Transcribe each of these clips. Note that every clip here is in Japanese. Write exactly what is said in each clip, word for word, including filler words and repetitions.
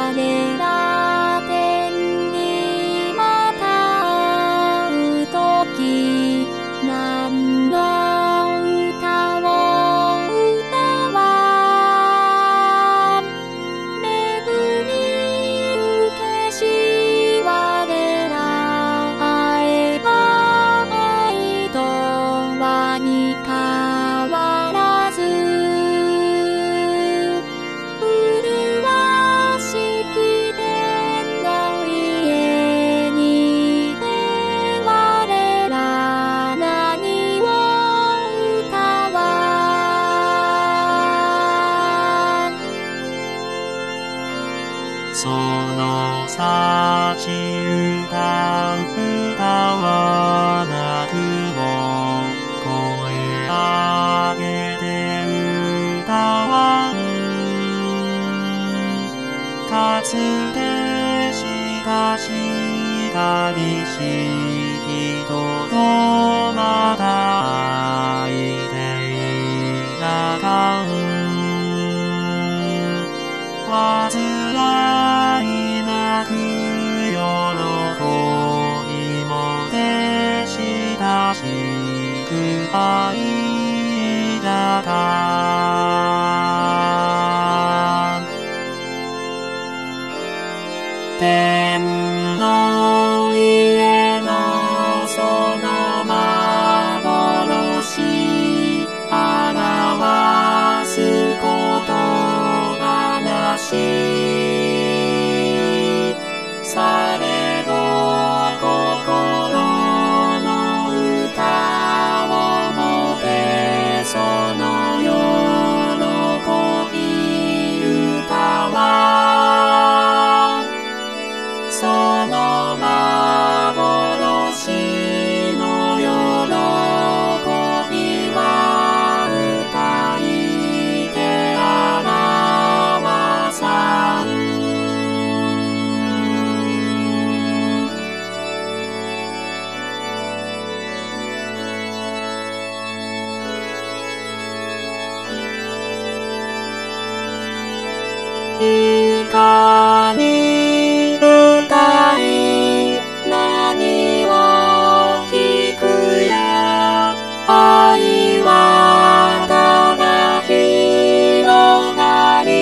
我ら天にまたうとき何の歌を歌わん恵み受けし我ら会えば愛とはに変わらず麗しき天の家にて我ら何を歌わんその幸歌う歌はなくも声上げて歌わんかつて親しかりし人とまた会いていなかん煩いなく喜びもて親しく愛だか天の家のその幻表すことがなしされど心の歌をもてその喜び歌はその幻の喜びは歌いて表さんいかに歌い何を聞くや愛はただ広がり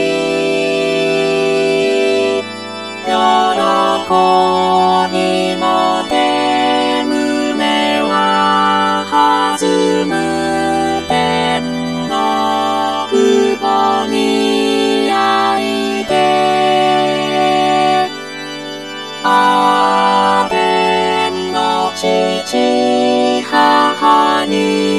喜びもて胸は弾む天の久保に愛いてあ天の父母に